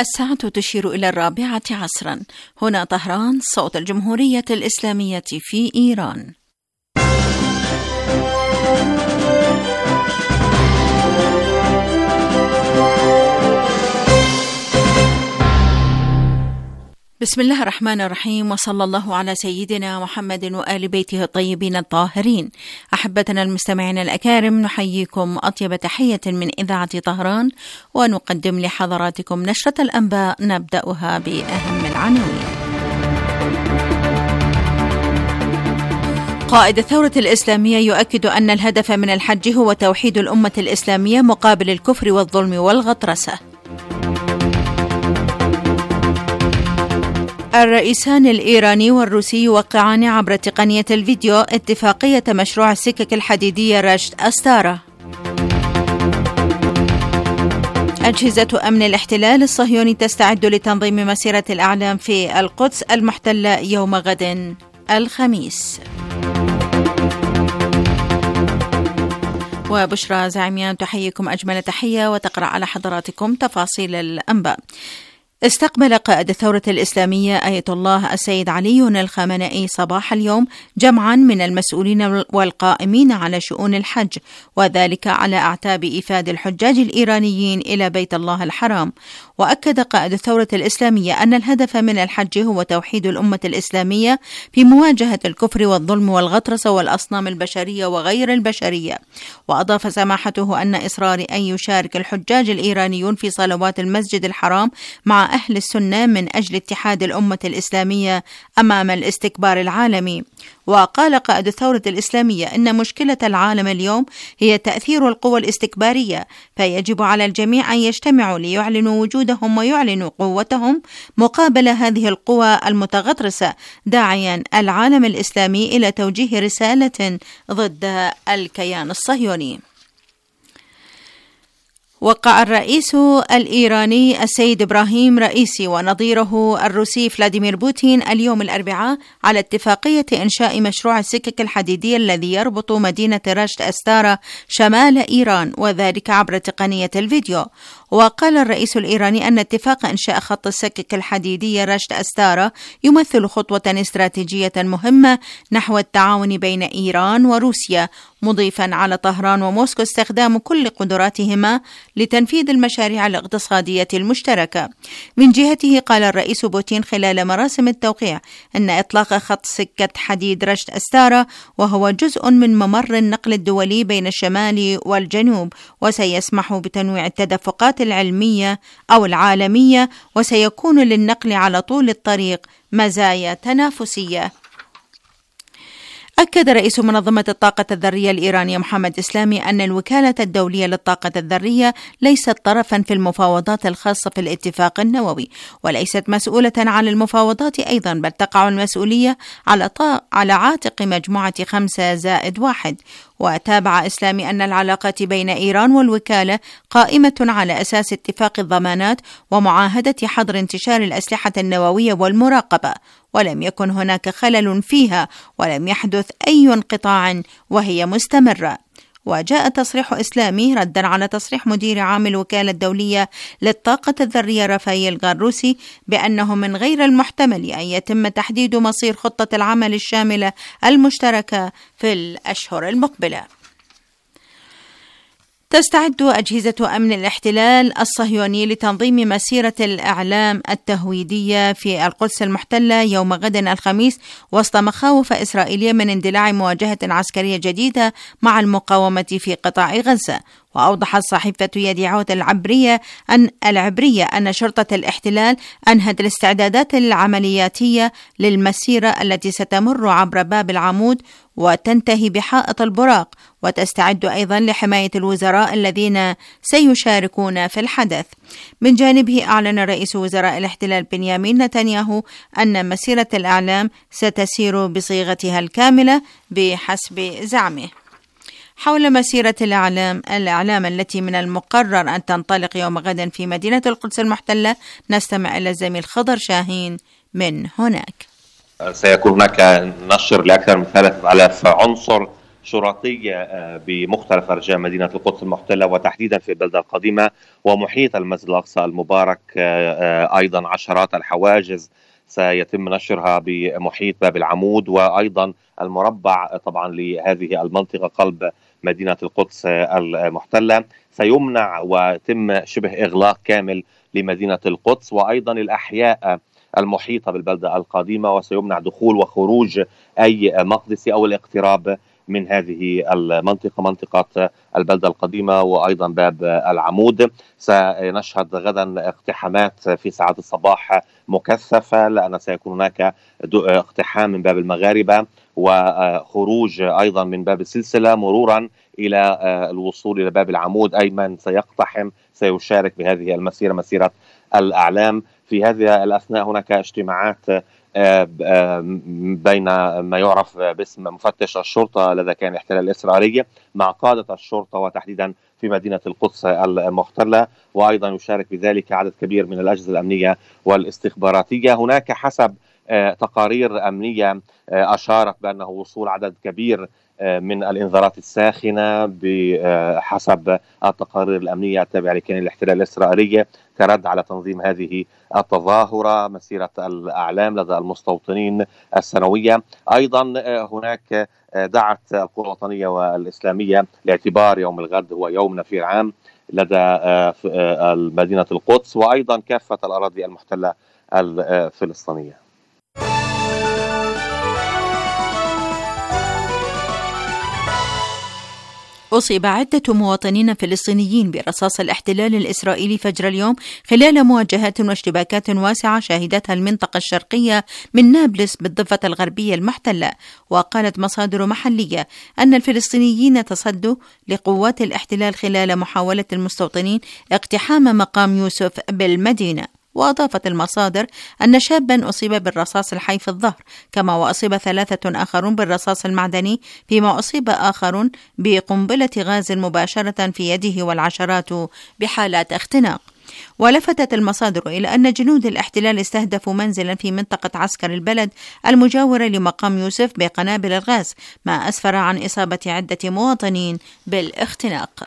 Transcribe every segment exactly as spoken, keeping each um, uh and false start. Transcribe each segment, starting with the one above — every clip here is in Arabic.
الساعة تشير إلى الرابعة عصرا. هنا طهران، صوت الجمهورية الإسلامية في إيران. بسم الله الرحمن الرحيم، وصلى الله على سيدنا محمد وآل بيته الطيبين الطاهرين. أحبتنا المستمعين الأكارم، نحييكم أطيب تحية من إذاعة طهران، ونقدم لحضراتكم نشرة الأنباء نبدأها بأهم العناوين. قائد الثورة الإسلامية يؤكد أن الهدف من الحج هو توحيد الأمة الإسلامية مقابل الكفر والظلم والغطرسة. الرئيسان الإيراني والروسي يوقعان عبر تقنية الفيديو اتفاقية مشروع السكك الحديدية رشد أستارة. أجهزة أمن الاحتلال الصهيوني تستعد لتنظيم مسيرة الأعلام في القدس المحتلة يوم غد الخميس. وبشرى زعيميان تحييكم أجمل تحية وتقرأ على حضراتكم تفاصيل الأنباء. استقبل قائد الثورة الإسلامية آية الله السيد علي الخامنئي صباح اليوم جمعا من المسؤولين والقائمين على شؤون الحج، وذلك على أعتاب إيفاد الحجاج الإيرانيين إلى بيت الله الحرام. وأكد قائد الثورة الإسلامية أن الهدف من الحج هو توحيد الأمة الإسلامية في مواجهة الكفر والظلم والغطرسة والأصنام البشرية وغير البشرية. وأضاف سماحته أن إصرار أن يشارك الحجاج الإيرانيون في صلوات المسجد الحرام مع أهل السنة من أجل اتحاد الأمة الإسلامية أمام الاستكبار العالمي. وقال قائد الثورة الإسلامية إن مشكلة العالم اليوم هي تأثير القوى الاستكبارية، فيجب على الجميع أن يجتمعوا ليعلنوا وجودهم ويعلنوا قوتهم مقابل هذه القوى المتغطرسة، داعيا العالم الإسلامي إلى توجيه رسالة ضد الكيان الصهيوني. وقع الرئيس الإيراني السيد إبراهيم رئيسي ونظيره الروسي فلاديمير بوتين اليوم الأربعاء على اتفاقية إنشاء مشروع السكك الحديدية الذي يربط مدينة رشد أستارة شمال إيران، وذلك عبر تقنية الفيديو. وقال الرئيس الإيراني أن اتفاق إنشاء خط السكك الحديدية رشد أستارة يمثل خطوة استراتيجية مهمة نحو التعاون بين إيران وروسيا، مضيفا على طهران وموسكو استخدام كل قدراتهما لتنفيذ المشاريع الاقتصادية المشتركة. من جهته قال الرئيس بوتين خلال مراسم التوقيع أن إطلاق خط سكة حديد رشد أستارة وهو جزء من ممر النقل الدولي بين الشمال والجنوب، وسيسمح بتنويع التدفقات العلمية أو العالمية، وسيكون للنقل على طول الطريق مزايا تنافسية. أكد رئيس منظمة الطاقة الذرية الإيرانية محمد إسلامي أن الوكالة الدولية للطاقة الذرية ليست طرفا في المفاوضات الخاصة في الاتفاق النووي، وليست مسؤولة عن المفاوضات أيضا، بل تقع المسؤولية على, طا... على عاتق مجموعة خمسة زائد واحد. وتابع إسلامي أن العلاقات بين إيران والوكالة قائمة على أساس اتفاق الضمانات ومعاهدة حظر انتشار الأسلحة النووية والمراقبة، ولم يكن هناك خلل فيها ولم يحدث أي انقطاع وهي مستمرة. وجاء تصريح إسلامي ردا على تصريح مدير عام الوكالة الدولية للطاقة الذرية رافائيل غاروسي بأنه من غير المحتمل أن يتم تحديد مصير خطة العمل الشاملة المشتركة في الأشهر المقبلة. تستعد أجهزة أمن الاحتلال الصهيوني لتنظيم مسيرة الإعلام التهويدية في القدس المحتلة يوم غد الخميس، وسط مخاوف إسرائيلية من اندلاع مواجهة عسكرية جديدة مع المقاومة في قطاع غزة. وأوضحت صحيفة يديعوت العبرية أن العبرية أن شرطة الاحتلال أنهت الاستعدادات العملياتية للمسيرة التي ستمر عبر باب العمود وتنتهي بحائط البراق، وتستعد أيضا لحماية الوزراء الذين سيشاركون في الحدث. من جانبه أعلن رئيس وزراء الاحتلال بنيامين نتنياهو أن مسيرة الإعلام ستسير بصيغتها الكاملة بحسب زعمه. حول مسيرة الإعلام الإعلام التي من المقرر أن تنطلق يوم غد في مدينة القدس المحتلة، نستمع إلى الزميل خضر شاهين من هناك. سيكون هناك نشر لأكثر من ثلاثة آلاف عنصر شرطية بمختلف أرجاء مدينة القدس المحتلة وتحديدا في البلدة القديمة ومحيط المسجد الأقصى المبارك. أيضا عشرات الحواجز سيتم نشرها بمحيط باب العمود، وأيضا المربع طبعا لهذه المنطقة قلب مدينة القدس المحتلة سيمنع ويتم شبه إغلاق كامل لمدينة القدس وأيضا الأحياء المحيطة بالبلدة القديمة، وسيمنع دخول وخروج أي مقدسي أو الاقتراب من هذه المنطقة منطقة البلدة القديمة وأيضا باب العمود. سنشهد غدا اقتحامات في ساعات الصباح مكثفة، لأن سيكون هناك اقتحام من باب المغاربة وخروج أيضا من باب السلسلة مرورا إلى الوصول إلى باب العمود. أي من سيقتحم سيشارك بهذه المسيرة مسيرة الأعلام. في هذه الأثناء هناك اجتماعات بين ما يعرف باسم مفتش الشرطة لدى كيان الاحتلال الإسرائيلي مع قادة الشرطة وتحديدا في مدينة القدس المحتلة، وأيضا يشارك بذلك عدد كبير من الأجهزة الأمنية والاستخباراتية. هناك حسب تقارير أمنية أشارت بأنه وصول عدد كبير من الإنذارات الساخنة بحسب التقارير الأمنية التابعة لكيان الاحتلال الإسرائيلي كرد على تنظيم هذه التظاهرة مسيرة الأعلام لدى المستوطنين السنوية. أيضا هناك دعت القوى الوطنية والإسلامية لاعتبار يوم الغد هو يوم نفير عام لدى مدينة القدس وأيضا كافة الأراضي المحتلة الفلسطينية. أصيب عدة مواطنين فلسطينيين برصاص الاحتلال الإسرائيلي فجر اليوم خلال مواجهات واشتباكات واسعة شهدتها المنطقة الشرقية من نابلس بالضفة الغربية المحتلة. وقالت مصادر محلية أن الفلسطينيين تصدوا لقوات الاحتلال خلال محاولة المستوطنين اقتحام مقام يوسف بالمدينة. وأضافت المصادر أن شابا أصيب بالرصاص الحي في الظهر، كما وأصيب ثلاثة آخرون بالرصاص المعدني، فيما أصيب آخر بقنبلة غاز مباشرة في يده والعشرات بحالات اختناق. ولفتت المصادر إلى أن جنود الاحتلال استهدفوا منزلا في منطقة عسكر البلد المجاورة لمقام يوسف بقنابل الغاز، ما أسفر عن إصابة عدة مواطنين بالاختناق.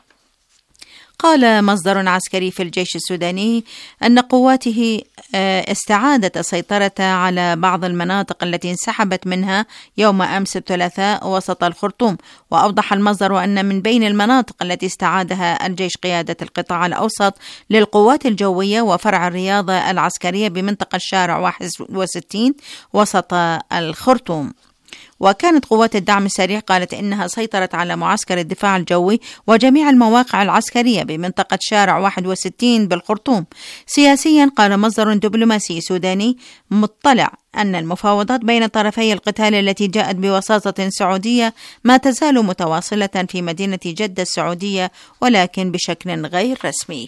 قال مصدر عسكري في الجيش السوداني أن قواته استعادت السيطرة على بعض المناطق التي انسحبت منها يوم أمس الثلاثاء وسط الخرطوم. وأوضح المصدر أن من بين المناطق التي استعادها الجيش قيادة القطاع الأوسط للقوات الجوية وفرع الرياضة العسكرية بمنطقة الشارع واحد وستين وسط الخرطوم. وكانت قوات الدعم السريع قالت إنها سيطرت على معسكر الدفاع الجوي وجميع المواقع العسكرية بمنطقة شارع واحد وستين بالخرطوم. سياسيا قال مصدر دبلوماسي سوداني مطلع أن المفاوضات بين طرفي القتال التي جاءت بوساطة سعودية ما تزال متواصلة في مدينة جدة السعودية ولكن بشكل غير رسمي.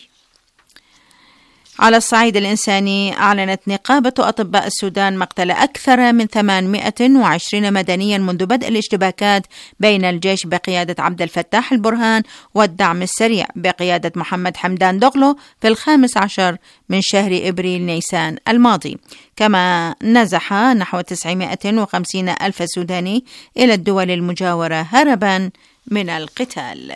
على الصعيد الإنساني، أعلنت نقابة أطباء السودان مقتل أكثر من ثمانمائة وعشرين مدنيا منذ بدء الاشتباكات بين الجيش بقيادة عبد الفتاح البرهان والدعم السريع بقيادة محمد حمدان دغلو في الخامس عشر من شهر إبريل نيسان الماضي. كما نزح نحو تسعمائة وخمسين ألف سوداني إلى الدول المجاورة هربا من القتال.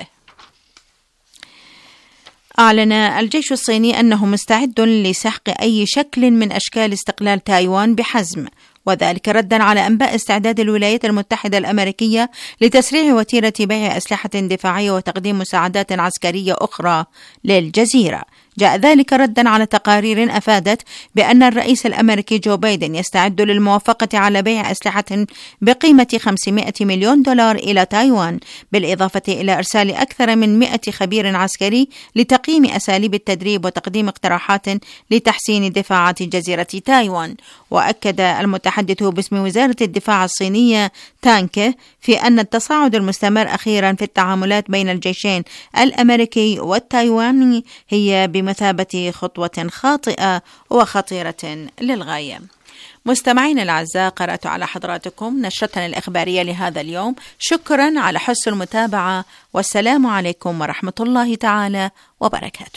أعلن الجيش الصيني أنه مستعد لسحق أي شكل من أشكال استقلال تايوان بحزم، وذلك ردا على أنباء استعداد الولايات المتحدة الأمريكية لتسريع وتيرة بيع أسلحة دفاعية وتقديم مساعدات عسكرية أخرى للجزيرة. جاء ذلك ردا على تقارير أفادت بأن الرئيس الأمريكي جو بايدن يستعد للموافقة على بيع أسلحة بقيمة خمسمائة مليون دولار إلى تايوان، بالإضافة إلى إرسال أكثر من مائة خبير عسكري لتقييم أساليب التدريب وتقديم اقتراحات لتحسين دفاعات جزيرة تايوان. وأكد المتحدث باسم وزارة الدفاع الصينية تانكه في أن التصاعد المستمر أخيرا في التعاملات بين الجيشين الأمريكي والتايواني هي بمثابة خطوة خاطئة وخطيرة للغاية. مستمعين الأعزاء، قرأت على حضراتكم نشرتنا الإخبارية لهذا اليوم. شكرا على حسن المتابعة، والسلام عليكم ورحمة الله تعالى وبركاته.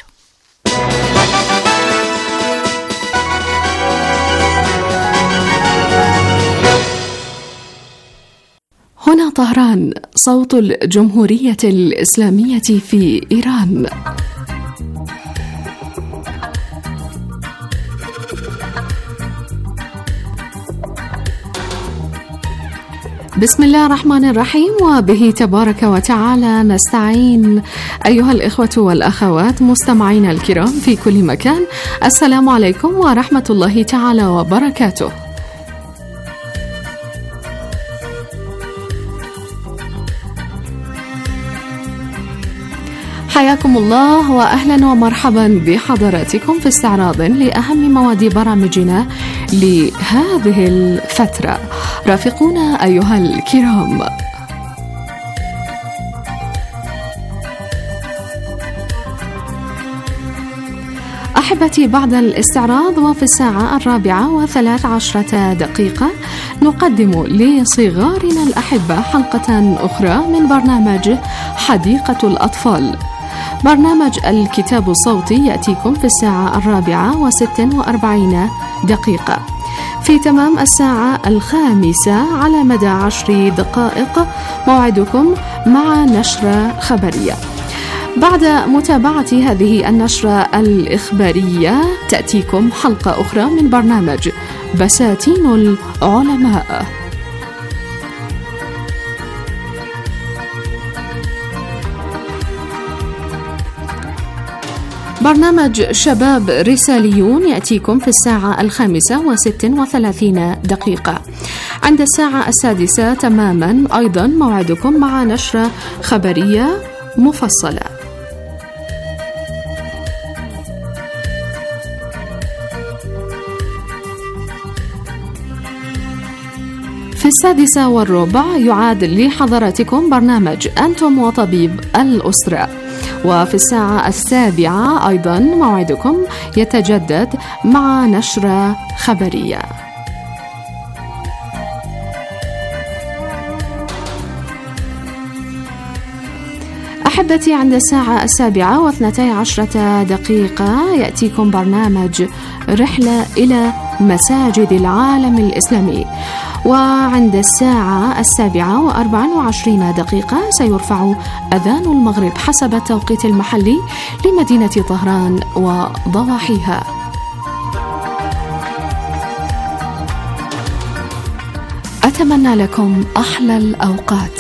هنا طهران، صوت الجمهورية الإسلامية في إيران. بسم الله الرحمن الرحيم، وبه تبارك وتعالى نستعين. أيها الإخوة والأخوات مستمعين الكرام في كل مكان، السلام عليكم ورحمة الله تعالى وبركاته. حياكم الله وأهلا ومرحبا بحضراتكم في استعراض لأهم مواد برامجنا لهذه الفترة. رافقونا أيها الكرام. أحبتي، بعد الاستعراض وفي الساعة الرابعة وثلاث عشرة دقيقة نقدم لصغارنا الأحبة حلقة أخرى من برنامج حديقة الأطفال. برنامج الكتاب الصوتي يأتيكم في الساعة الرابعة وست وأربعين دقيقة. في تمام الساعة الخامسة على مدى عشر دقائق موعدكم مع نشرة خبرية. بعد متابعة هذه النشرة الإخبارية تأتيكم حلقة أخرى من برنامج بساتين العلماء. برنامج شباب رساليون يأتيكم في الساعة الخامسة وست وثلاثين دقيقة. عند الساعة السادسة تماما أيضا موعدكم مع نشرة خبرية مفصلة. في السادسة والربع يعاد لحضراتكم برنامج أنتم وطبيب الأسرة. وفي الساعة السابعة أيضا موعدكم يتجدد مع نشرة خبرية. أحبتي، عند الساعة السابعة واثنتي عشرة دقيقة يأتيكم برنامج رحلة إلى مساجد العالم الإسلامي. وعند الساعة السابعة وأربع وعشرين دقيقة سيرفع أذان المغرب حسب التوقيت المحلي لمدينة طهران وضواحيها. أتمنى لكم أحلى الأوقات.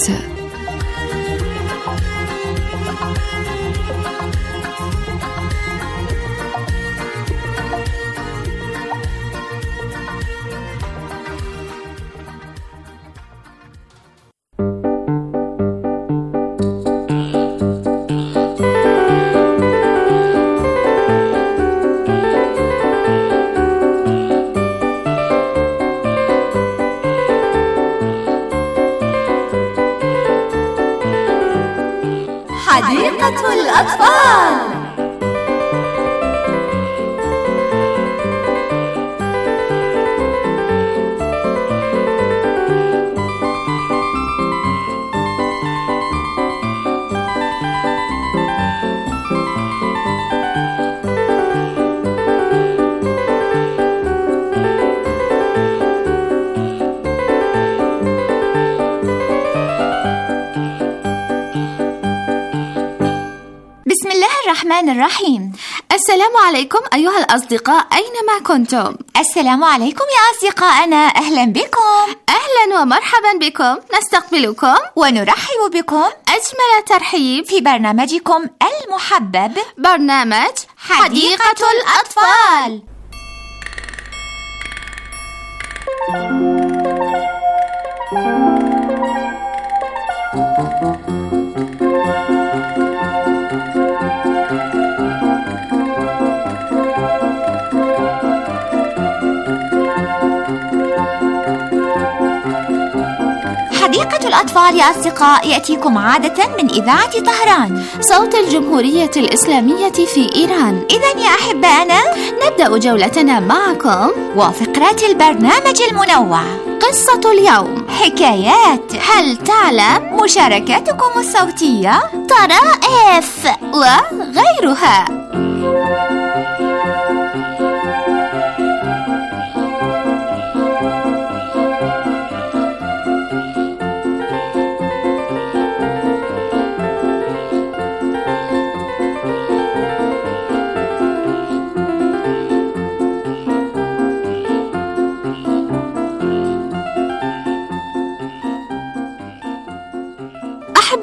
حديقة الأطفال. الرحمن الرحيم. السلام عليكم أيها الأصدقاء أينما كنتم. السلام عليكم يا أصدقائنا، أهلا بكم. أهلا ومرحبا بكم، نستقبلكم ونرحب بكم أجمل ترحيب في برنامجكم المحبب، برنامج حديقة, حديقة الأطفال. حديقة الأطفال يا أصدقاء يأتيكم عادة من إذاعة طهران، صوت الجمهورية الإسلامية في إيران. إذن يا أحبائنا نبدأ جولتنا معكم وفقرات البرنامج المنوع، قصة اليوم، حكايات، هل تعلم، مشاركاتكم الصوتية، طرائف وغيرها.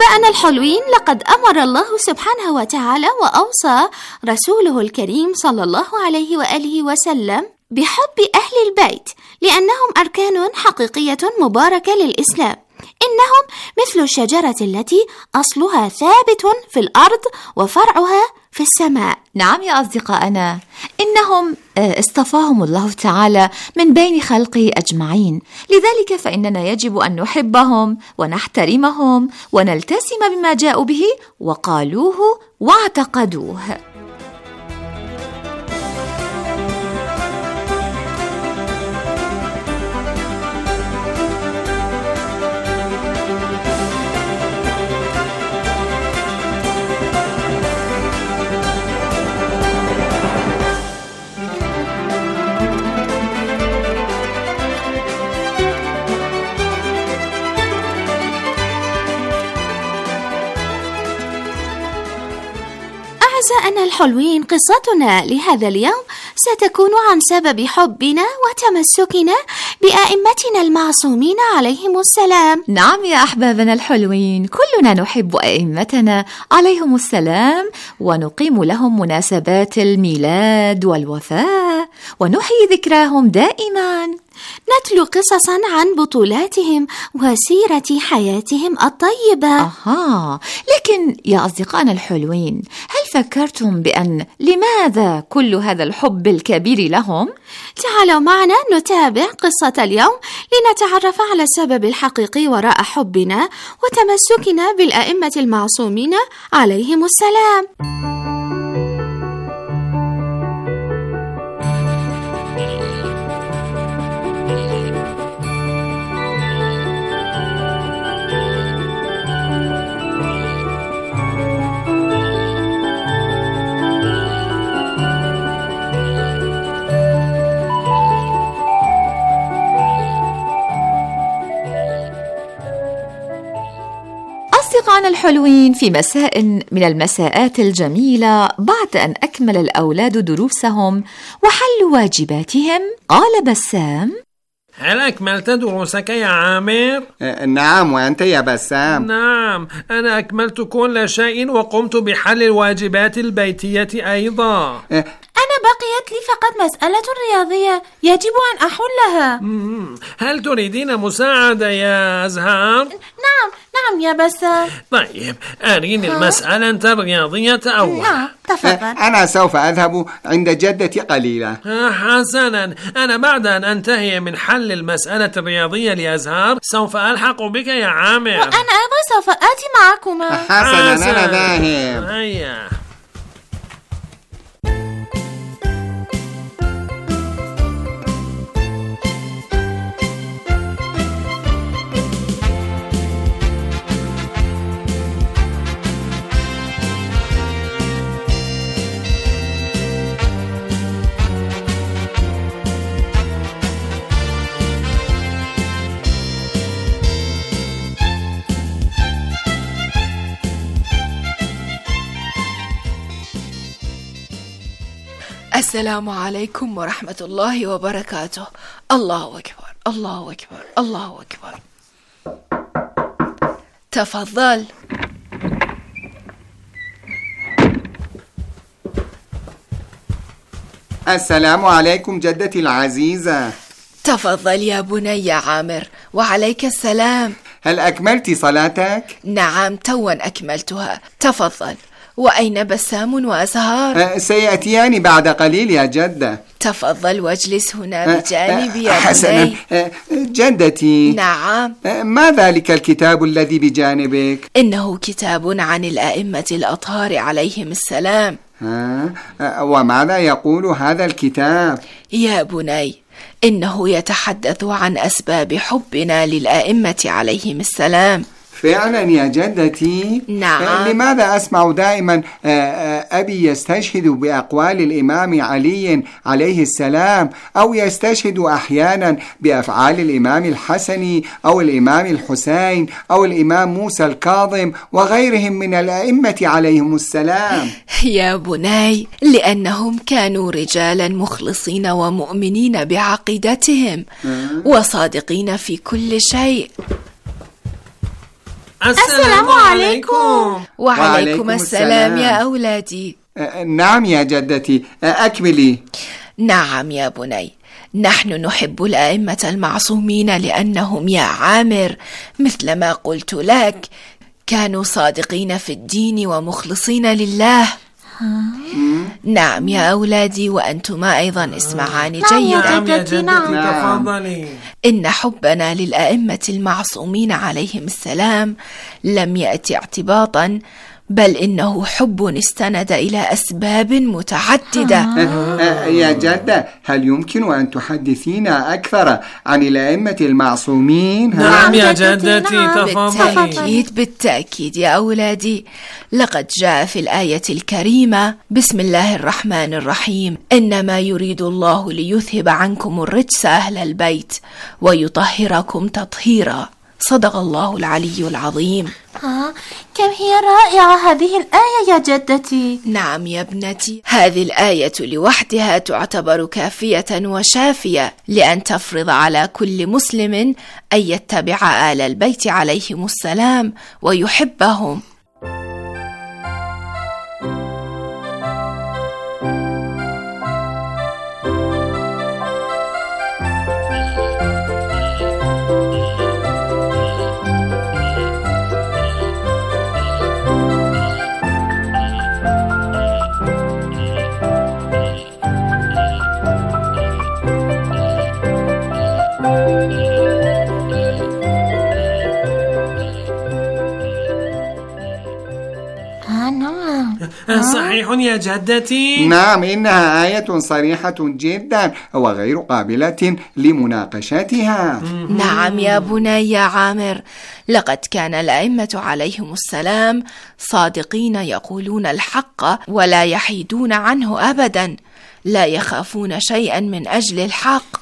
أحبائنا الحلوين، لقد أمر الله سبحانه وتعالى وأوصى رسوله الكريم صلى الله عليه وآله وسلم بحب أهل البيت، لأنهم أركان حقيقية مباركة للإسلام. إنهم مثل الشجرة التي أصلها ثابت في الأرض وفرعها في السماء. نعم يا أصدقائنا، إنهم اصطفاهم الله تعالى من بين خلقه أجمعين، لذلك فإننا يجب أن نحبهم ونحترمهم ونلتزم بما جاءوا به وقالوه واعتقدوه. أعزائنا الحلوين، قصتنا لهذا اليوم ستكون عن سبب حبنا وتمسكنا بأئمتنا المعصومين عليهم السلام. نعم يا أحبابنا الحلوين، كلنا نحب أئمتنا عليهم السلام، ونقيم لهم مناسبات الميلاد والوفاة ونحيي ذكراهم دائما. نتلو قصصا عن بطولاتهم وسيرة حياتهم الطيبة. أها، لكن يا أصدقائنا الحلوين، هل فكرتم بأن لماذا كل هذا الحب الكبير لهم؟ تعالوا معنا نتابع قصة اليوم لنتعرف على السبب الحقيقي وراء حبنا وتمسكنا بالأئمة المعصومين عليهم السلام. أصدقائنا الحلوين، في مساء من المساءات الجميلة بعد أن أكمل الأولاد دروسهم وحلوا واجباتهم، قال بسام: هل أكملت دروسك يا عامر؟ نعم، وأنت يا بسام؟ نعم، أنا أكملت كل شيء وقمت بحل الواجبات البيتية أيضا. أنا بقيت لي فقط مسألة رياضية يجب أن أحلها. هل تريدين مساعدة يا أزهار؟ نعم نعم يا بسام. طيب، أريني المسألة الرياضية أولا. نعم، تفضل. أنا سوف أذهب عند جدتي قليلا. حسنا، أنا بعد أن أنتهي من حل المسألة الرياضية لأزهار سوف ألحق بك يا عامر. وأنا أيضا سوف آتي معكما. حسنا، أنا ذاهب. هيا. السلام عليكم ورحمة الله وبركاته. الله أكبر، الله أكبر، الله أكبر. تفضل. السلام عليكم جدتي العزيزة. تفضل يا بني عامر. وعليك السلام. هل أكملت صلاتك؟ نعم، توا أكملتها. تفضل. وأين بسام وأزهار؟ سيأتيان بعد قليل يا جدة. تفضل واجلس هنا بجانبي يا حسنا. بني. جدتي. نعم. ما ذلك الكتاب الذي بجانبك؟ إنه كتاب عن الأئمة الأطهار عليهم السلام. وماذا يقول هذا الكتاب؟ يا بني، إنه يتحدث عن أسباب حبنا للأئمة عليهم السلام. فعلا يا جدتي. نعم. لماذا أسمع دائما أبي يستشهد بأقوال الإمام علي عليه السلام، أو يستشهد أحيانا بأفعال الإمام الحسن أو الإمام الحسين أو الإمام موسى الكاظم وغيرهم من الأئمة عليهم السلام؟ يا بني، لأنهم كانوا رجالا مخلصين ومؤمنين بعقيدتهم وصادقين في كل شيء. السلام عليكم. وعليكم السلام يا أولادي. نعم يا جدتي، أكملي. نعم يا بني، نحن نحب الأئمة المعصومين لأنهم يا عامر مثل ما قلت لك كانوا صادقين في الدين ومخلصين لله. نعم يا أولادي، وأنتما أيضا اسمعان جيدا. نعم يا جدتي، تفضلي. إن حبنا للأئمة المعصومين عليهم السلام لم يأتي اعتباطا، بل إنه حب استند إلى أسباب متعددة. آه. يا جدة، هل يمكن أن تحدثينا أكثر عن الأئمة المعصومين؟ نعم يا جدتي، تفضلي. بالتأكيد بالتأكيد يا أولادي، لقد جاء في الآية الكريمة: بسم الله الرحمن الرحيم، إنما يريد الله ليذهب عنكم الرجس أهل البيت ويطهركم تطهيرا. صدق الله العلي العظيم. ها، كم هي رائعة هذه الآية يا جدتي. نعم يا ابنتي، هذه الآية لوحدها تعتبر كافية وشافية لأن تفرض على كل مسلم أن يتبع آل البيت عليهم السلام ويحبهم. صحيح يا جدتي. نعم، إنها آية صريحة جدا وغير قابلة لمناقشتها. نعم يا بني يا عامر، لقد كان الأئمة عليهم السلام صادقين يقولون الحق ولا يحيدون عنه أبدا، لا يخافون شيئا من أجل الحق.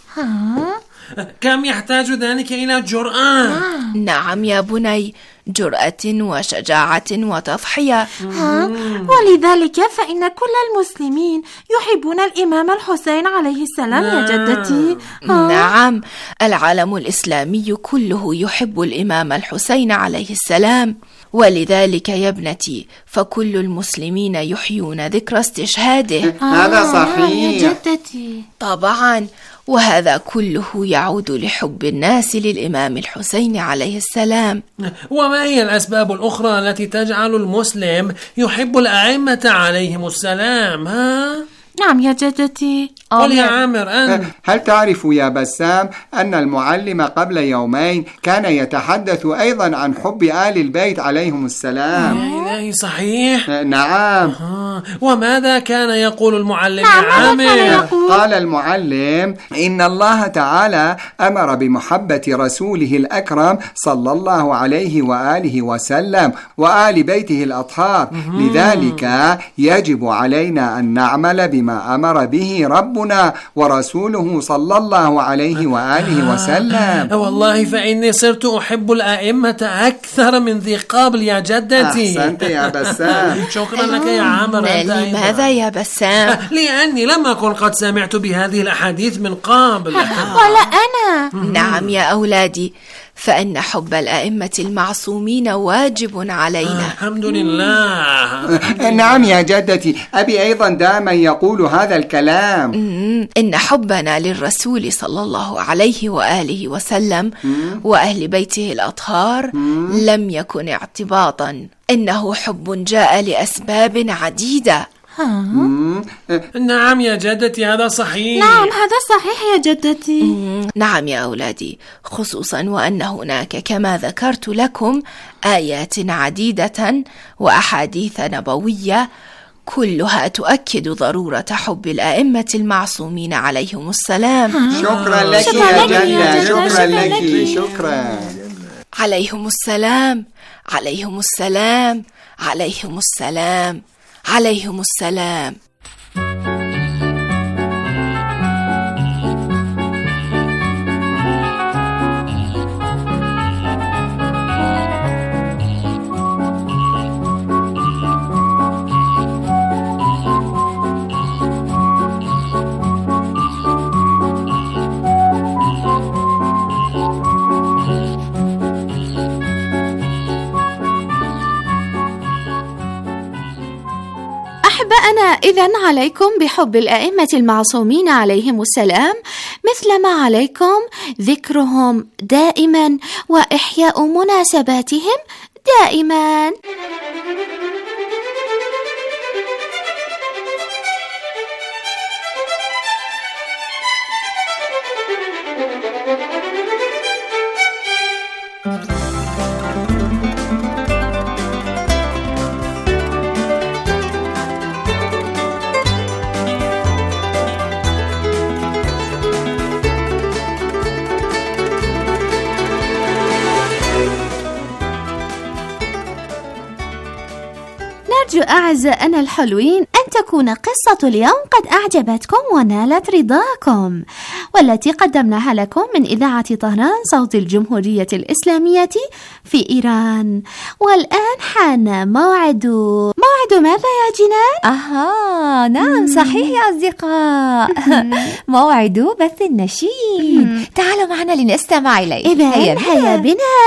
كم يحتاج ذلك إلى جرأة؟ نعم يا بني، جرأة وشجاعة وتضحية. ولذلك فإن كل المسلمين يحبون الإمام الحسين عليه السلام يا جدتي. نعم، العالم الإسلامي كله يحب الإمام الحسين عليه السلام، ولذلك يا ابنتي فكل المسلمين يحيون ذكرى استشهاده. هذا صحيح يا جدتي. طبعا، وهذا كله يعود لحب الناس للإمام الحسين عليه السلام. وما هي الأسباب الأخرى التي تجعل المسلم يحب الأئمة عليهم السلام؟ ها؟ نعم يا جدتي. قل يا عامر أنت. هل تعرف يا بسام أن المعلم قبل يومين كان يتحدث أيضا عن حب آل البيت عليهم السلام؟ يا إلهي، صحيح. نعم. آه. وماذا كان يقول المعلم نعم يا عامر؟ قال المعلم: إن الله تعالى أمر بمحبة رسوله الأكرم صلى الله عليه وآله وسلم وآل بيته الأطهار، لذلك يجب علينا أن نعمل بما أمر به ربنا ورسوله صلى الله عليه وآله وسلم. والله فإني صرت أحب الأئمة أكثر من ذي قبل يا جدتي. أحسنت يا بسام. شكرا لك يا عامر. لماذا يا بسام؟ لأني لم أكن قد سمعت بهذه الأحاديث من قبل. ولا أنا. نعم يا أولادي، فإن حب الأئمة المعصومين واجب علينا. الحمد لله. نعم يا جدتي، أبي أيضا دائما يقول هذا الكلام. إن حبنا للرسول صلى الله عليه وآله وسلم وأهل بيته الأطهار لم يكن اعتباطا، إنه حب جاء لأسباب عديدة. نعم يا جدتي، هذا صحيح. نعم هذا صحيح يا جدتي. نعم يا أولادي، خصوصا وأن هناك كما ذكرت لكم آيات عديدة وأحاديث نبوية كلها تؤكد ضرورة حب الأئمة المعصومين عليهم السلام. شكرا لك يا جنة، شكرا لك، شكرا. عليهم السلام، عليهم السلام، عليهم السلام، عليهم السلام. إذن عليكم بحب الأئمة المعصومين عليهم السلام، مثلما عليكم ذكرهم دائما وإحياء مناسباتهم دائما. أرجو أعزائنا الحلوين أن تكون قصة اليوم قد أعجبتكم ونالت رضاكم، والتي قدمناها لكم من إذاعة طهران صوت الجمهورية الإسلامية في إيران. والآن حان موعد موعد ماذا يا جنان؟ أها نعم صحيح يا أصدقاء، موعد بث النشيد. تعالوا معنا لنستمع إليه. إذن هيا بنا.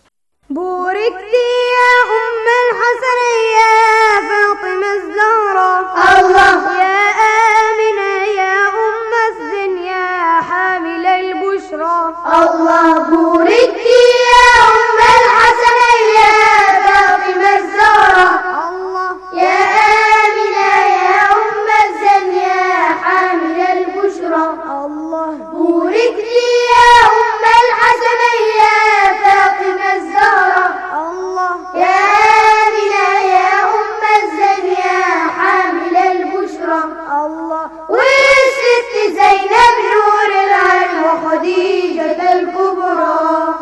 بوركت يا أم الحسن يا فاطمة الزهراء، الله يا آمنة يا أم الزين يا حامل البشرى، الله بوركت يا أم الحسن يا فاطمة الزهراء، الله يا آمنة يا أم الزين يا حامل البشرى، الله بوركت يا أم الحسن يا فاطمة الزهراء، الله يا آمنة يا أم الزين يا حامل البشرى، الله والست زينب نور العين وخديجة الكبرى،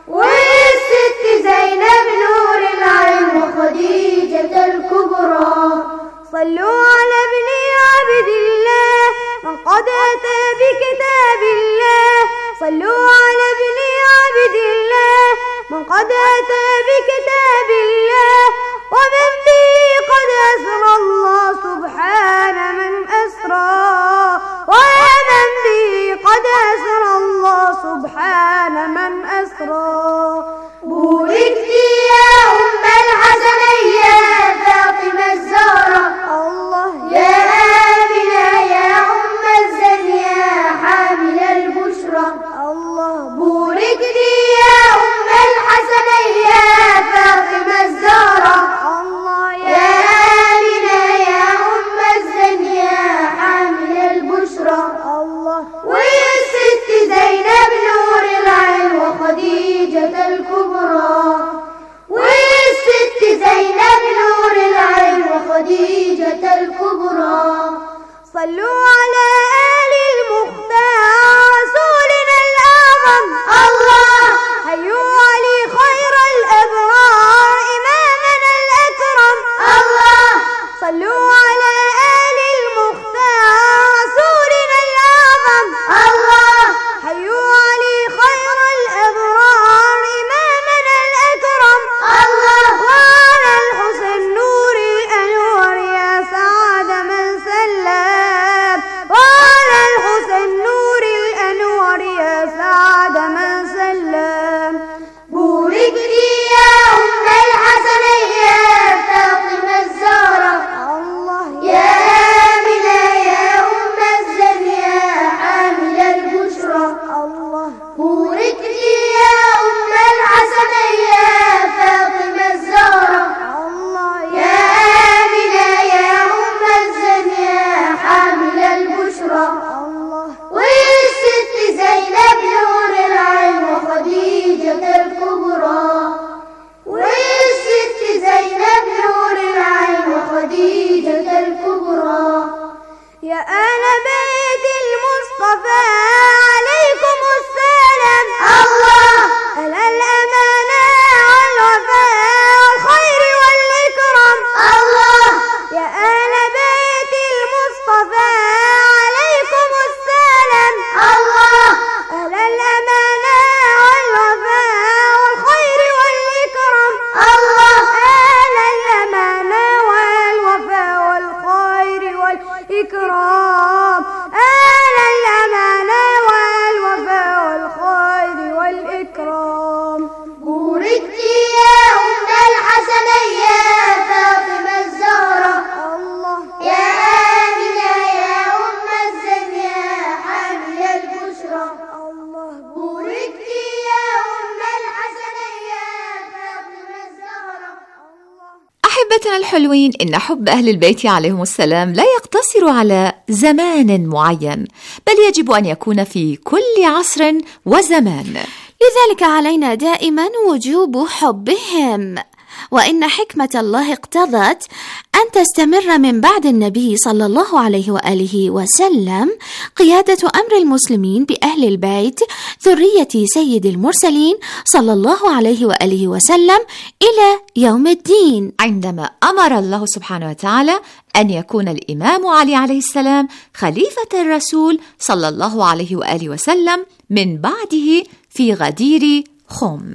والست زينب نور العين وخديجة الكبرى، صلوا على ابن عبد الله من قد أتى بكتاب الله، صلوا على ابن عبد الله من قد أتى بكتاب الله، ومن به قد أسرى الله سبحان من أسرى، ومن به قد أسرى الله سبحان من أسرى. بوركت يا أم الحسن يا فاطمة الزهراء، الله يا آمنة يا أم الزين يا حامل البشرى، الله بوركت يا أم الحسن يا فاطمة الزهراء، الله يا آمنة يا أم الزين يا حامل البشرى، الله والست زينب نور العين وخديجة الكبرى، والست زينب نور العين وخديجة الكبرى، صلوا على آل المختار رسولنا الأعظم، الله هيوا علي خير الأبرار إمامنا الأكرم، الله صلوا على آل المختار رسولنا الأعظم، الله هيوا علي خير الأبرار إمامنا الأكرم، الله وعلى الحسن نور الأنوار يا سعد من سلم، وعلى الحسن نور الأنوار يا سعد من سلم. بوركت يا أم الحسن يا فاطمة الزهراء، الله يا آمنة يا أم الزين يا حامل البشرى، الله بوركت يا أم الحسن يا فاطمة الزهراء، الله يا آمنة يا أم الزين يا حامل البشرى، الله والست زينب نور العين وخديجة الكبرى، والست زينب نور العين وخديجة الكبرى. يا آل بيت المصطفى عليكم السلام، أحبتنا الحلوين، إن حب أهل البيت عليهم السلام لا يقتصر على زمان معين، بل يجب أن يكون في كل عصر وزمان. لذلك علينا دائما وجوب حبهم، وإن حكمة الله اقتضت أن تستمر من بعد النبي صلى الله عليه وآله وسلم قيادة أمر المسلمين بأهل البيت ذرية سيد المرسلين صلى الله عليه وآله وسلم إلى يوم الدين، عندما أمر الله سبحانه وتعالى أن يكون الإمام علي عليه السلام خليفة الرسول صلى الله عليه وآله وسلم من بعده في غدير خم.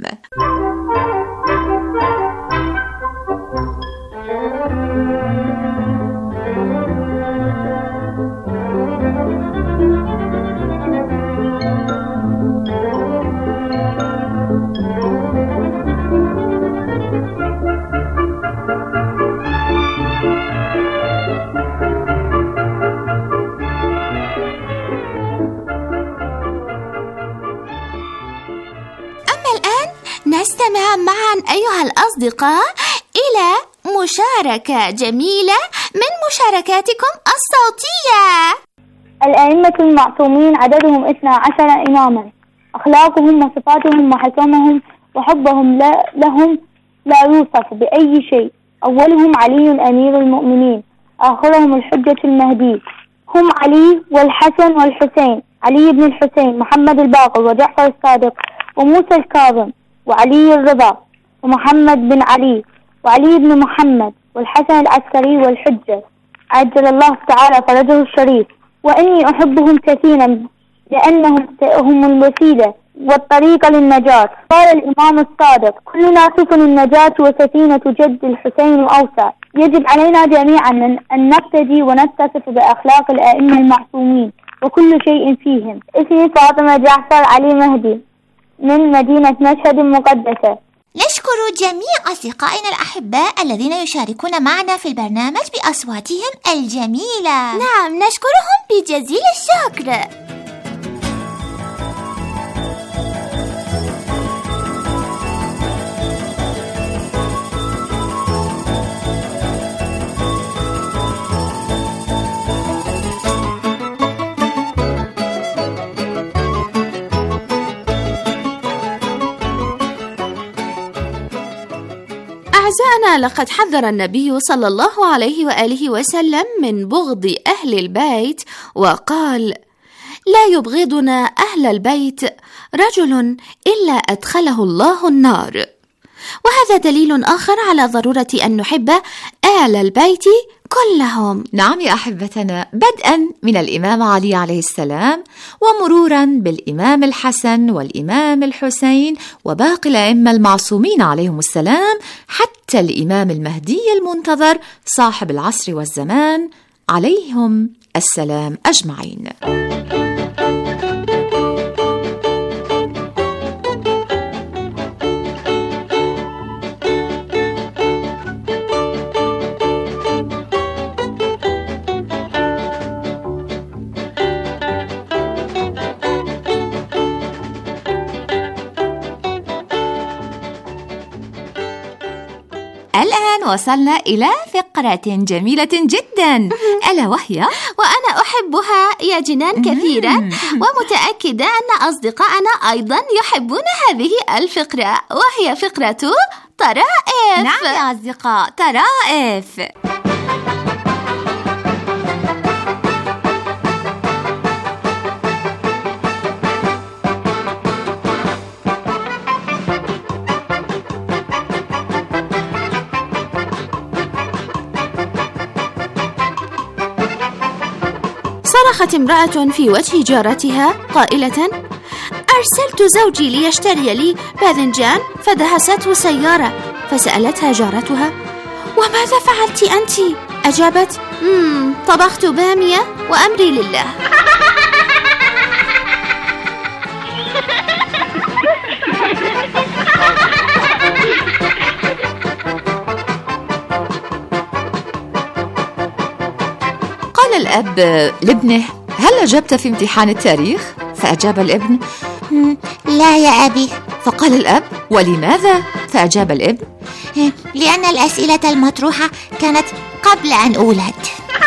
نستمع معا أيها الأصدقاء إلى مشاركة جميلة من مشاركاتكم الصوتية. الأئمة المعصومين عددهم اثنا عشر إماما، أخلاقهم وصفاتهم وحكمهم وحبهم لهم لا يوصف بأي شيء. أولهم علي أمير المؤمنين، آخرهم الحجة المهدي، هم علي والحسن والحسين، علي بن الحسين، محمد الباقر، وجعفر الصادق، وموسى الكاظم، وعلي الرضا، ومحمد بن علي، وعلي بن محمد، والحسن العسكري، والحجة عجل الله تعالى فرجه الشريف. وإني أحبهم كثيرا لأنهم هم الوسيلة والطريق للنجاة. قال الإمام الصادق: كلنا سفن النجاة وسفينة جد الحسين أوسع. يجب علينا جميعا أن نقتدي ونتصف بأخلاق الأئمة المعصومين وكل شيء فيهم. اسمي فاطمة جعفر علي مهدي من مدينة مشهد المقدسة. نشكر جميع أصدقائنا الأحباء الذين يشاركون معنا في البرنامج بأصواتهم الجميلة. نعم، نشكرهم بجزيل الشكر. أعزائنا، لقد حذر النبي صلى الله عليه وآله وسلم من بغض أهل البيت وقال: لا يبغضنا أهل البيت رجل إلا أدخله الله النار. وهذا دليل آخر على ضرورة أن نحب أهل البيت كلهم. نعم يا أحبتنا، بدءا من الإمام علي عليه السلام، ومرورا بالإمام الحسن والإمام الحسين وباقي الأئمة المعصومين عليهم السلام، حتى الإمام المهدي المنتظر صاحب العصر والزمان عليهم السلام أجمعين. الآن وصلنا إلى فقرة جميلة جدا، ألا وهي وأنا أحبها يا جنان كثيرا، ومتأكدة أن أصدقائنا أيضا يحبون هذه الفقرة، وهي فقرة طرائف. نعم يا أصدقاء، طرائف. صرخت امرأة في وجه جارتها قائلة: أرسلت زوجي ليشتري لي باذنجان فدهسته سيارة. فسألتها جارتها: وماذا فعلت أنت؟ أجابت: مم طبخت بامية وأمري لله. قال الأب لابنه: هل أجبت في امتحان التاريخ؟ فأجاب الابن: لا يا أبي. فقال الأب: ولماذا؟ فأجاب الابن: لأن الأسئلة المطروحة كانت قبل أن أولد.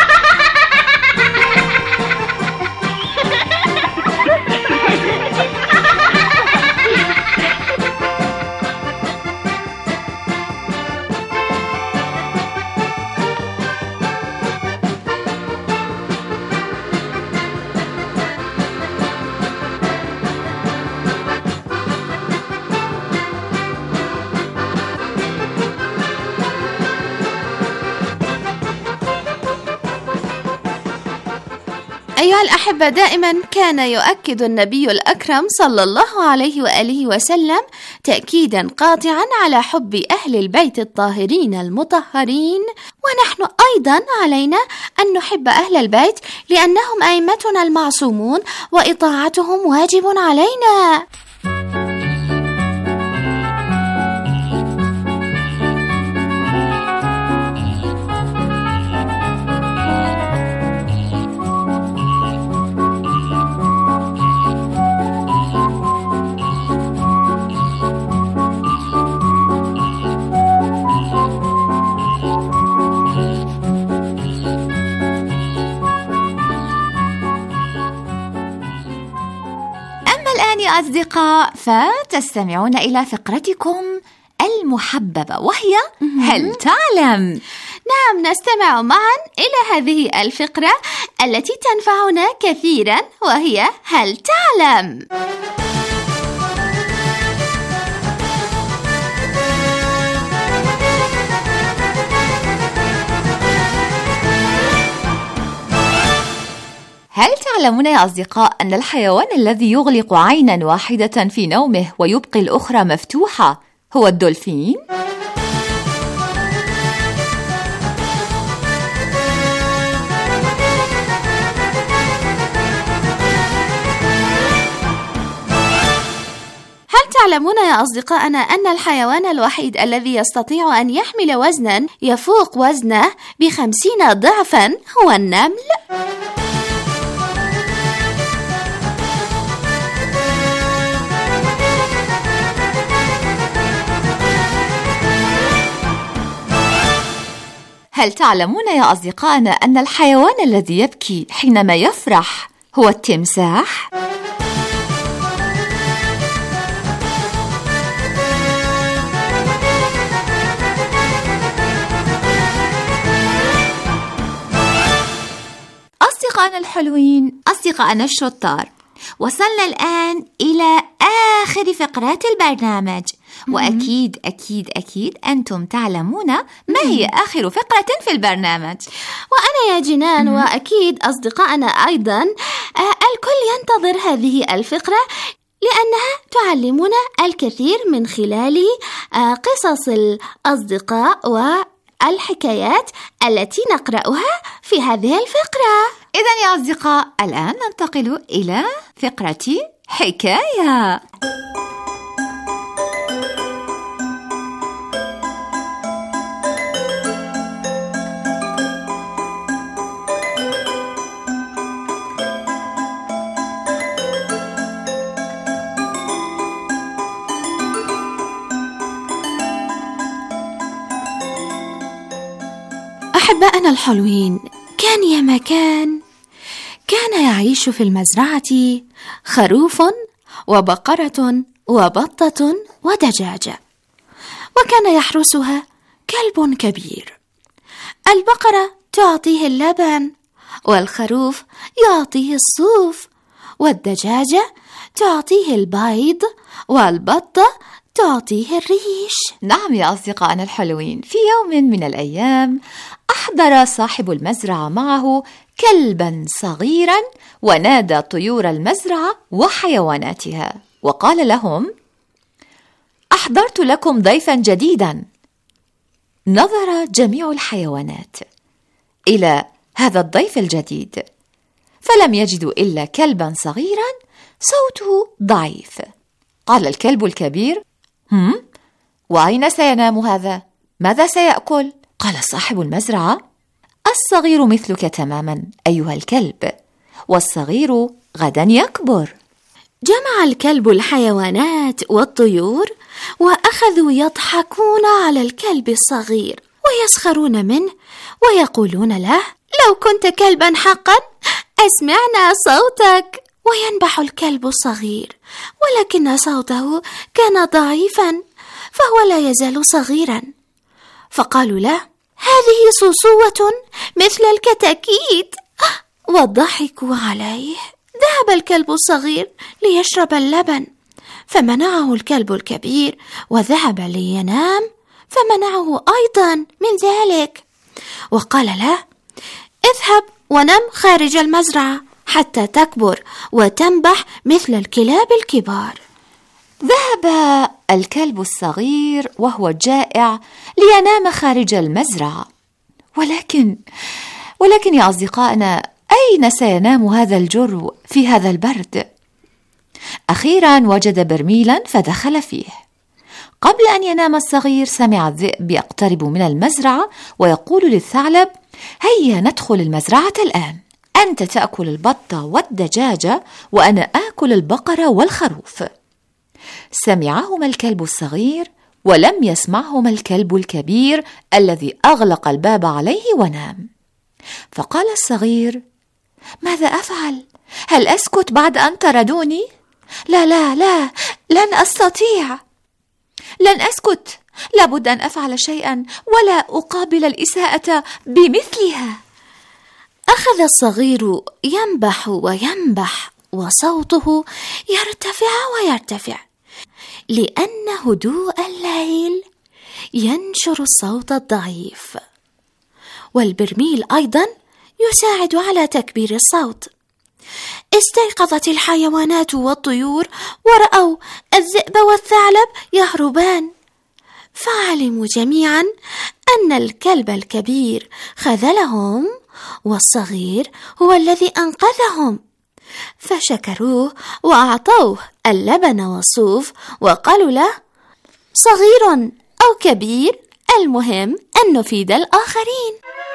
أيها الأحبة، دائما كان يؤكد النبي الأكرم صلى الله عليه وآله وسلم تأكيدا قاطعا على حب أهل البيت الطاهرين المطهرين، ونحن أيضا علينا أن نحب أهل البيت لأنهم أئمتنا المعصومون وإطاعتهم واجب علينا. أصدقاء، فتستمعون إلى فقرتكم المحببة وهي هل تعلم؟ نعم، نستمع معا إلى هذه الفقرة التي تنفعنا كثيرا وهي هل تعلم؟ هل تعلمون يا أصدقاء أن الحيوان الذي يغلق عينا واحدة في نومه ويبقي الأخرى مفتوحة هو الدولفين؟ هل تعلمون يا أصدقائنا أن الحيوان الوحيد الذي يستطيع أن يحمل وزنا يفوق وزنه بخمسين ضعفا هو النمل؟ هل تعلمون يا أصدقائنا أن الحيوان الذي يبكي حينما يفرح هو التمساح؟ أصدقائنا الحلوين، أصدقائنا الشطار، وصلنا الآن إلى آخر فقرات البرنامج، وأكيد أكيد أكيد أنتم تعلمون ما هي آخر فقرة في البرنامج. وأنا يا جنان وأكيد أصدقائنا أيضا الكل ينتظر هذه الفقرة لأنها تعلمنا الكثير من خلال قصص الأصدقاء والحكايات التي نقرأها في هذه الفقرة. إذن يا أصدقاء، الآن ننتقل إلى فقرة حكاية. أحبائنا الحلوين، كان يا مكان كان يعيش في المزرعة خروف وبقرة وبطة ودجاجة، وكان يحرسها كلب كبير. البقرة تعطيه اللبن، والخروف يعطيه الصوف، والدجاجة تعطيه البيض، والبطة تعطيه الريش. نعم يا أصدقائنا الحلوين، في يوم من الأيام أحضر صاحب المزرعة معه كلبا صغيرا، ونادى طيور المزرعة وحيواناتها وقال لهم: أحضرت لكم ضيفا جديدا. نظر جميع الحيوانات إلى هذا الضيف الجديد فلم يجدوا إلا كلبا صغيرا صوته ضعيف. قال الكلب الكبير: هم؟ وأين سينام هذا؟ ماذا سيأكل؟ قال صاحب المزرعة: الصغير مثلك تماما أيها الكلب، والصغير غدا يكبر. جمع الكلب الحيوانات والطيور وأخذوا يضحكون على الكلب الصغير ويسخرون منه ويقولون له: لو كنت كلبا حقا أسمعنا صوتك. وينبح الكلب الصغير، ولكن صوته كان ضعيفا فهو لا يزال صغيرا. فقالوا له: هذه صوصوة مثل الكتاكيت، وضحكوا عليه. ذهب الكلب الصغير ليشرب اللبن، فمنعه الكلب الكبير، وذهب لينام فمنعه أيضا من ذلك، وقال له: اذهب ونم خارج المزرعة حتى تكبر وتنبح مثل الكلاب الكبار. ذهب الكلب الصغير وهو جائع لينام خارج المزرعة، ولكن ولكن يا أصدقائنا، أين سينام هذا الجرو في هذا البرد؟ أخيرا وجد برميلا فدخل فيه. قبل أن ينام الصغير سمع الذئب يقترب من المزرعة ويقول للثعلب: هيا ندخل المزرعة الآن، أنت تأكل البطة والدجاجة وأنا آكل البقرة والخروف. سمعهما الكلب الصغير ولم يسمعهما الكلب الكبير الذي أغلق الباب عليه ونام. فقال الصغير: ماذا أفعل؟ هل أسكت بعد أن طردوني؟ لا لا لا، لن أستطيع، لن أسكت، لابد أن أفعل شيئا ولا أقابل الإساءة بمثلها. أخذ الصغير ينبح وينبح وصوته يرتفع ويرتفع، لأن هدوء الليل ينشر الصوت الضعيف، والبرميل أيضا يساعد على تكبير الصوت. استيقظت الحيوانات والطيور ورأوا الذئب والثعلب يهربان، فعلموا جميعا أن الكلب الكبير خذلهم والصغير هو الذي أنقذهم، فشكروه وأعطوه اللبن والصوف وقالوا له: صغير أو كبير، المهم أن نفيد الآخرين.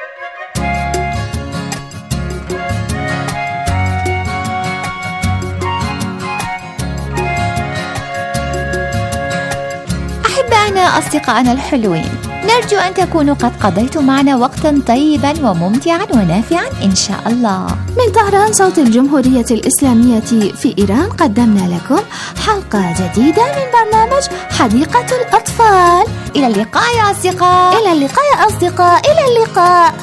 أحبائنا أصدقائنا الحلوين، نرجو أن تكونوا قد قضيتم معنا وقتا طيبا وممتعا ونافعا إن شاء الله. من طهران صوت الجمهورية الإسلامية في إيران قدمنا لكم حلقة جديدة من برنامج حديقة الأطفال. إلى اللقاء يا أصدقاء. إلى اللقاء يا أصدقاء. إلى اللقاء.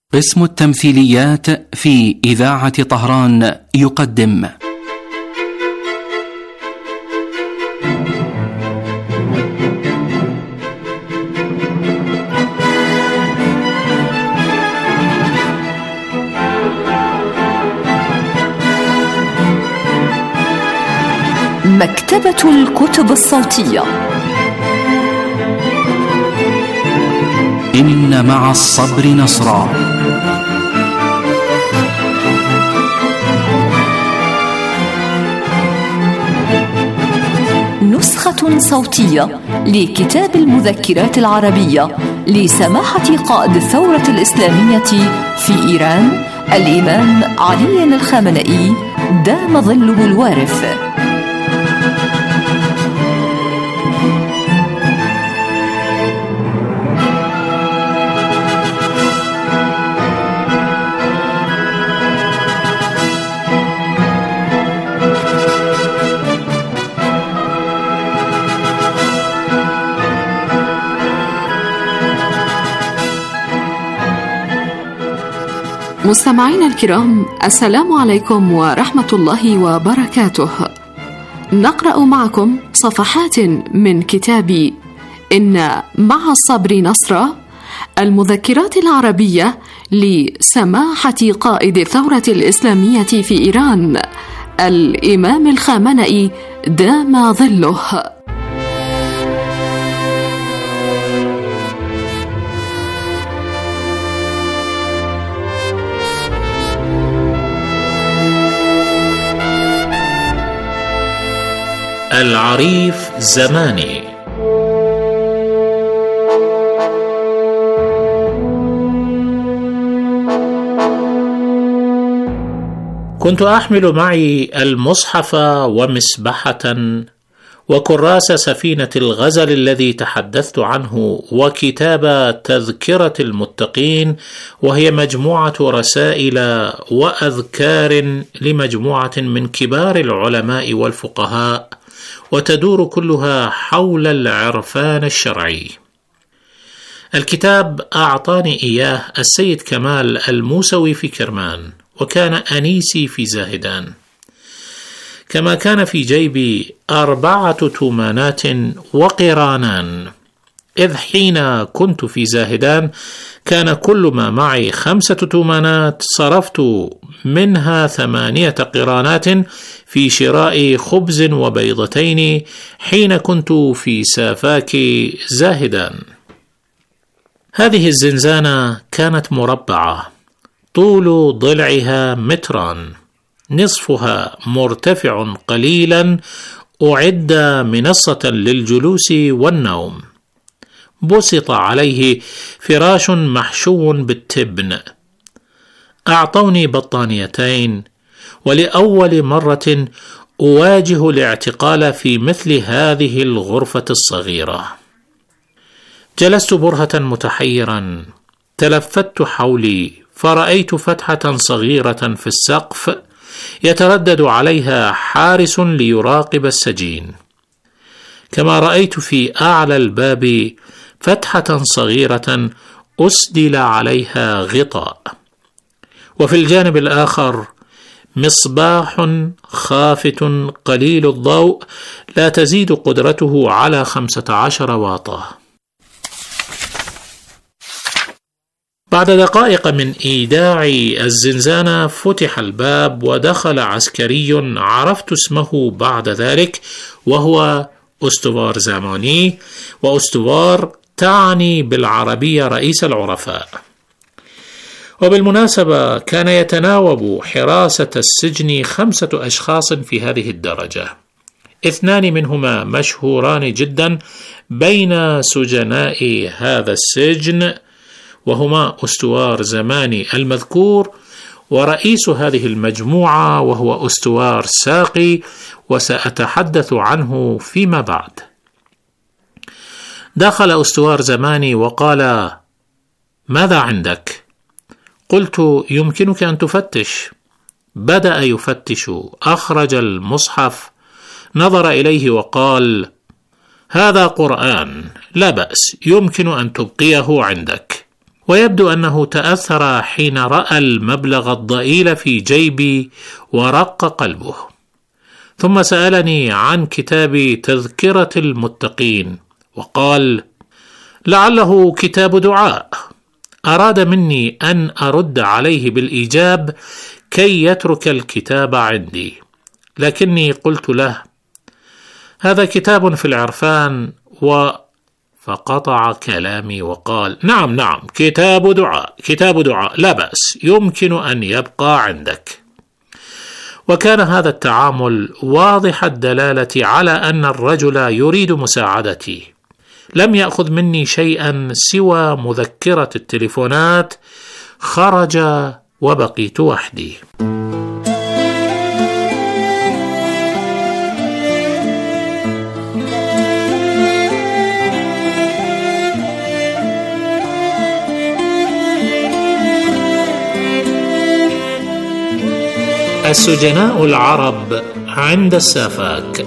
قسم التمثيليات في إذاعة طهران يقدم مكتبة الكتب الصوتية. إن مع الصبر نصرا. نسخة صوتية لكتاب المذكرات العربية لسماحة قائد الثورة الإسلامية في إيران الإمام علي الخامنئي دام ظله الوارث. مستمعينا الكرام، السلام عليكم ورحمة الله وبركاته. نقرأ معكم صفحات من كتاب إن مع الصبر نصرا، المذكرات العربية لسماحة قائد الثورة الإسلامية في إيران الإمام الخامنئي دام ظله. العريف زماني. كنت أحمل معي المصحف ومسبحة وكراس سفينة الغزل الذي تحدثت عنه، وكتاب تذكرة المتقين، وهي مجموعة رسائل وأذكار لمجموعة من كبار العلماء والفقهاء، وتدور كلها حول العرفان الشرعي. الكتاب أعطاني إياه السيد كمال الموسوي في كرمان، وكان أنيسي في زاهدان، كما كان في جيبي أربعة تومانات وقرانان، إذ حين كنت في زاهدان كان كل ما معي خمسة تومانات، صرفت منها ثمانية قرانات في شراء خبز وبيضتين حين كنت في سافاك زاهدان. هذه الزنزانة كانت مربعة، طول ضلعها متران، نصفها مرتفع قليلا، أعد منصة للجلوس والنوم، بسط عليه فراش محشو بالتبن. أعطوني بطانيتين، ولأول مرة أواجه الاعتقال في مثل هذه الغرفة الصغيرة. جلست برهة متحيرا، تلفت حولي فرأيت فتحة صغيرة في السقف يتردد عليها حارس ليراقب السجين، كما رأيت في أعلى الباب فتحة صغيرة أسدل عليها غطاء، وفي الجانب الآخر مصباح خافت قليل الضوء لا تزيد قدرته على خمسة عشر واطة. بعد دقائق من إيداع الزنزانة فتح الباب ودخل عسكري عرفت اسمه بعد ذلك، وهو أستوار زماني، وأستوار تعني بالعربية رئيس العرفاء. وبالمناسبة كان يتناوب حراسة السجن خمسة أشخاص في هذه الدرجة، اثنان منهما مشهوران جدا بين سجناء هذا السجن، وهما أستوار زماني المذكور، ورئيس هذه المجموعة وهو أستوار ساقي، وسأتحدث عنه فيما بعد. دخل أستوار زماني وقال: ماذا عندك؟ قلت: يمكنك أن تفتش. بدأ يفتش، أخرج المصحف، نظر إليه وقال: هذا قرآن، لا بأس، يمكن أن تبقيه عندك. ويبدو أنه تأثر حين رأى المبلغ الضئيل في جيبي ورق قلبه. ثم سألني عن كتاب تذكرة المتقين وقال: لعله كتاب دعاء. أراد مني أن أرد عليه بالإيجاب كي يترك الكتاب عندي، لكني قلت له: هذا كتاب في العرفان و... فقطع كلامي وقال: نعم نعم كتاب دعاء كتاب دعاء لا بأس، يمكن أن يبقى عندك. وكان هذا التعامل واضح الدلالة على أن الرجل يريد مساعدتي. لم يأخذ مني شيئا سوى مذكرة التليفونات. خرج وبقيت وحدي. السجناء العرب عند السافاك.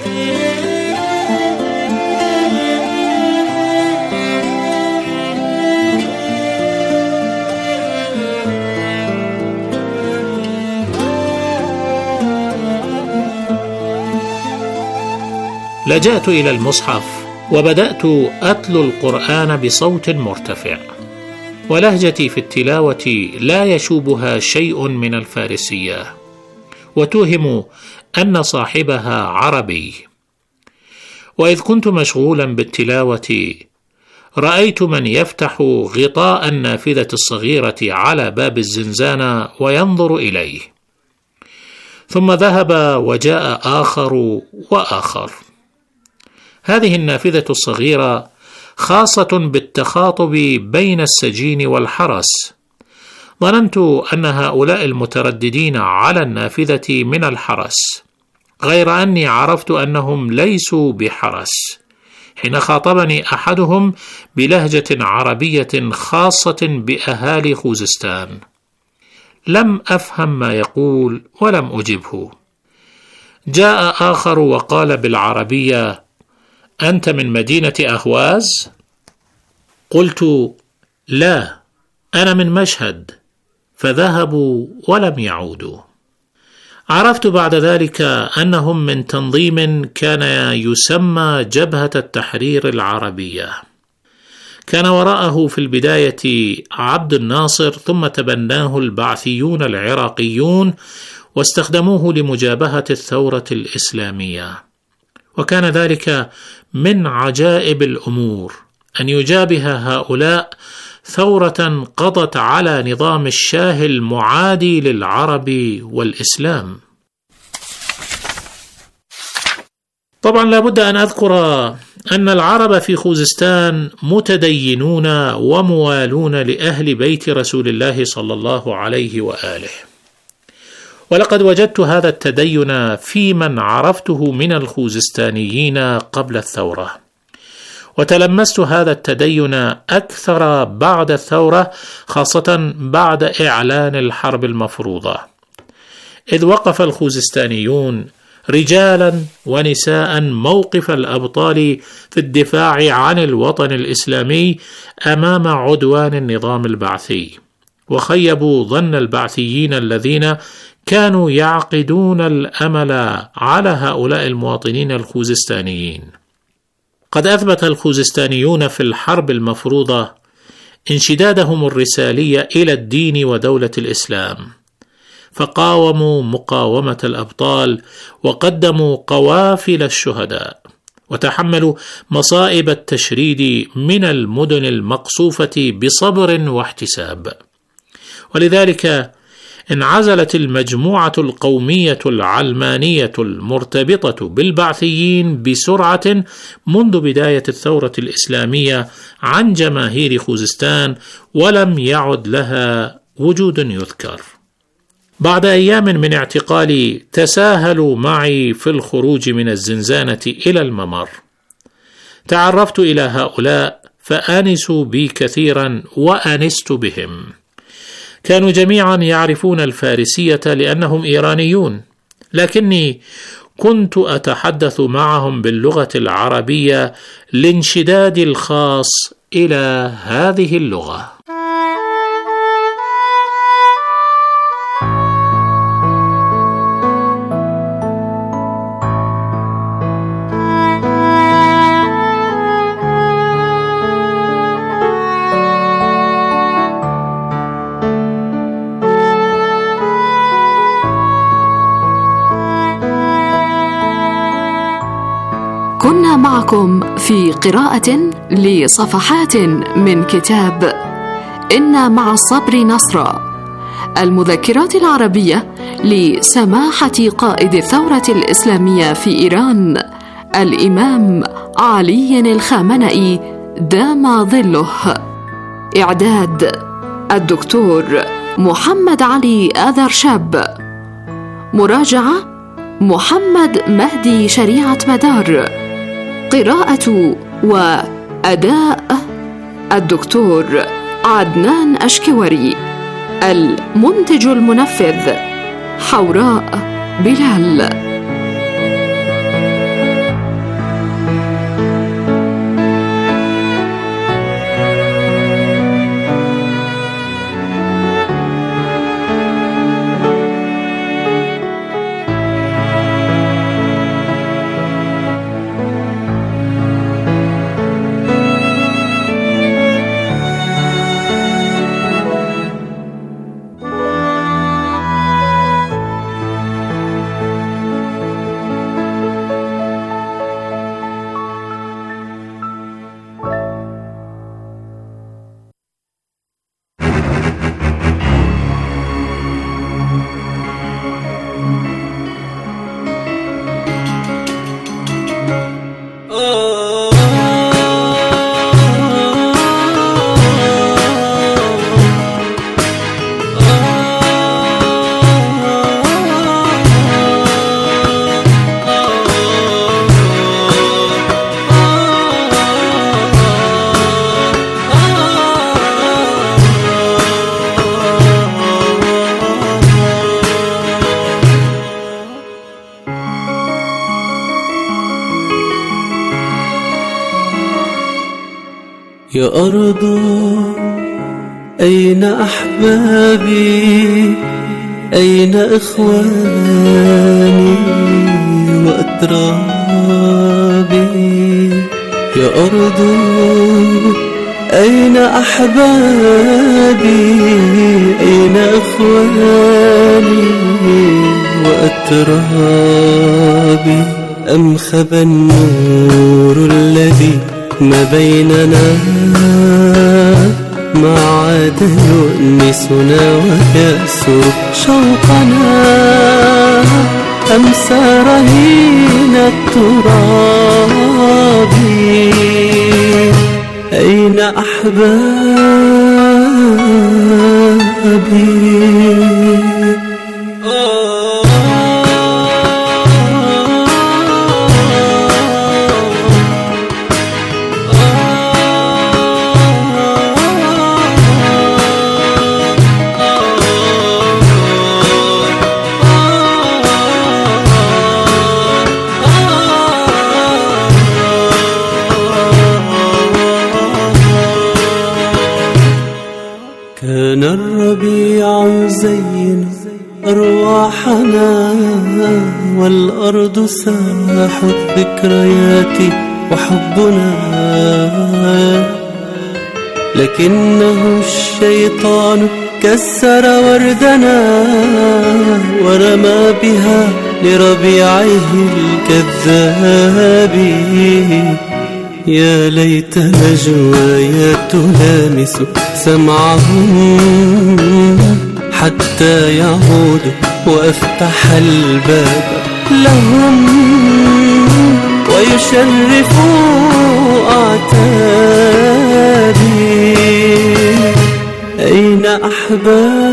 لجأت إلى المصحف وبدأت أتلو القرآن بصوت مرتفع، ولهجتي في التلاوة لا يشوبها شيء من الفارسية، وتوهم أن صاحبها عربي. وإذ كنت مشغولا بالتلاوة رأيت من يفتح غطاء النافذة الصغيرة على باب الزنزانة وينظر إليه، ثم ذهب وجاء آخر وآخر. هذه النافذة الصغيرة خاصة بالتخاطب بين السجين والحرس. ظننت أن هؤلاء المترددين على النافذة من الحرس، غير أني عرفت أنهم ليسوا بحرس حين خاطبني أحدهم بلهجة عربية خاصة بأهالي خوزستان. لم أفهم ما يقول ولم أجبه. جاء آخر وقال بالعربية: أنت من مدينة أهواز؟ قلت: لا، أنا من مشهد. فذهبوا ولم يعودوا. عرفت بعد ذلك أنهم من تنظيم كان يسمى جبهة التحرير العربية. كان وراءه في البداية عبد الناصر، ثم تبناه البعثيون العراقيون واستخدموه لمجابهة الثورة الإسلامية. وكان ذلك من عجائب الأمور أن يجابه هؤلاء ثورة قضت على نظام الشاه المعادي للعرب والإسلام. طبعا لابد أن أذكر أن العرب في خوزستان متدينون وموالون لأهل بيت رسول الله صلى الله عليه وآله، ولقد وجدت هذا التدين في من عرفته من الخوزستانيين قبل الثورة، وتلمست هذا التدين أكثر بعد الثورة، خاصة بعد إعلان الحرب المفروضة، إذ وقف الخوزستانيون رجالا ونساء موقف الأبطال في الدفاع عن الوطن الإسلامي أمام عدوان النظام البعثي، وخيبوا ظن البعثيين الذين كانوا يعقدون الأمل على هؤلاء المواطنين الخوزستانيين. قد أثبت الخوزستانيون في الحرب المفروضة انشدادهم الرسالي إلى الدين ودولة الإسلام، فقاوموا مقاومة الأبطال وقدموا قوافل الشهداء، وتحملوا مصائب التشريد من المدن المقصوفة بصبر واحتساب. ولذلك انعزلت المجموعة القومية العلمانية المرتبطة بالبعثيين بسرعة منذ بداية الثورة الإسلامية عن جماهير خوزستان، ولم يعد لها وجود يذكر. بعد أيام من اعتقالي تساهلوا معي في الخروج من الزنزانة إلى الممر. تعرفت إلى هؤلاء فآنسوا بي كثيرا وآنست بهم. كانوا جميعا يعرفون الفارسية لأنهم إيرانيون، لكني كنت أتحدث معهم باللغة العربية لانشدادي الخاص إلى هذه اللغة. معكم في قراءة لصفحات من كتاب إن مع الصبر نصرا، المذكرات العربية لسماحة قائد الثورة الإسلامية في إيران الإمام علي الخامنئي دام ظله. إعداد الدكتور محمد علي آذرشاب. مراجعة محمد مهدي شريعة مدار. قراءة وأداء الدكتور عدنان أشكوري. المنتج المنفذ حوراء بلال. يا أرض أين أحبابي، أين إخواني وأترابي. يا أرض أين أحبابي، أين إخواني وأترابي. أم خبى النور الذي ما بيننا، ما عاد يؤنسنا ويأسر شوقنا. أم سار رهين التراب، أين أحبابي. كان الربيع يزين أرواحنا، والأرض ساح الذكريات وحبنا. لكنه الشيطان كسر وردنا، ورمى بها لربيعه الكذاب. يا ليت نجواي تلامس سمعهم، حتى يعود وأفتح الباب لهم، ويشرفوا أعتابي. أين أحبابي.